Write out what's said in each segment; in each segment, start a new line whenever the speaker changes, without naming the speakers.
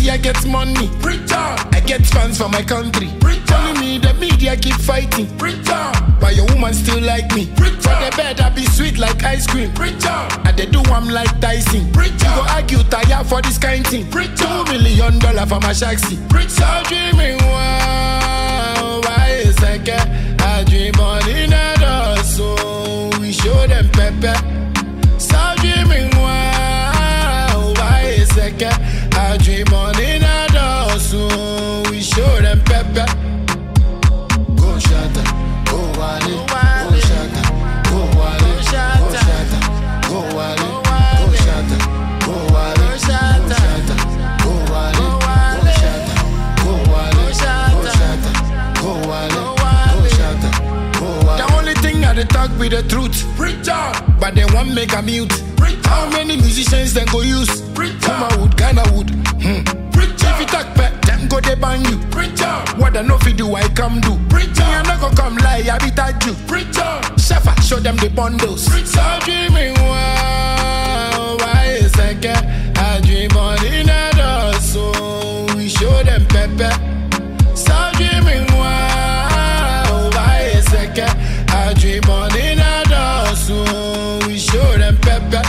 media gets money. I get fans for my country. Telling me the media keep fighting. But your woman still like me. For the bed I be sweet like ice cream. And they do I'm like Tyson. You go argue tire for this kind thing. $2 million for my shaxi. So dreaming wow, why is that guy? I dream on in a so we show them pepper. So dreaming wow, why is that guy? I dream on in a so we show them pepper. Go shatter, go wale, go shatter, go wale, go shatter, go wale, go shatter, go wale, go shatter, go wale, go shatter, go wale, go shatter, go wale, go shatter, go wale. The only thing I talk with the truth, but they won't make a mute. How many musicians then go use? Kuma wood, Ghana wood. If you talk back, them go they ban you. What I know fi do, I come do. I'm not gonna come lie, I be that you. Shafa, show them the bundles. So dreaming wow, why is that guy? I dream on in a so we show them pepper. So dreaming wow, why is that guy? I dream on in a so we show them pepper.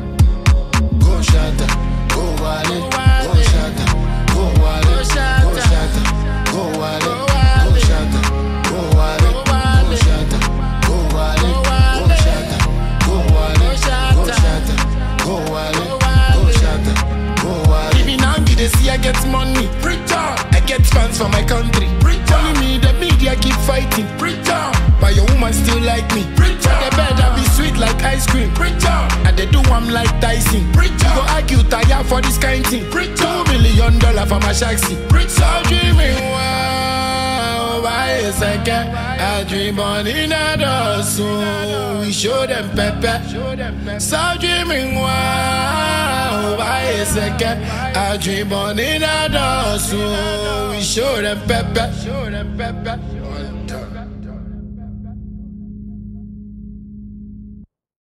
Go shatter, go wale, go shatter, go wale, go shatter, go wale, go shatter, go wale, go shatter, go wale, go shatter, go wale, go shatter, go wale, go shatter, go wale. Even now me they see I get money. I get fans for my country. Telling me the media keep fighting. But your woman still like me. For the bed I be sweet like ice cream. And they do I'm like Tyson. You go argue tire for this kind thing. $2 million for my shaxi. So dreaming wow, why is that guy? I dream on in a so we show them pepper. So dreaming wow, why is that guy? I dream on in a so we show them pepper.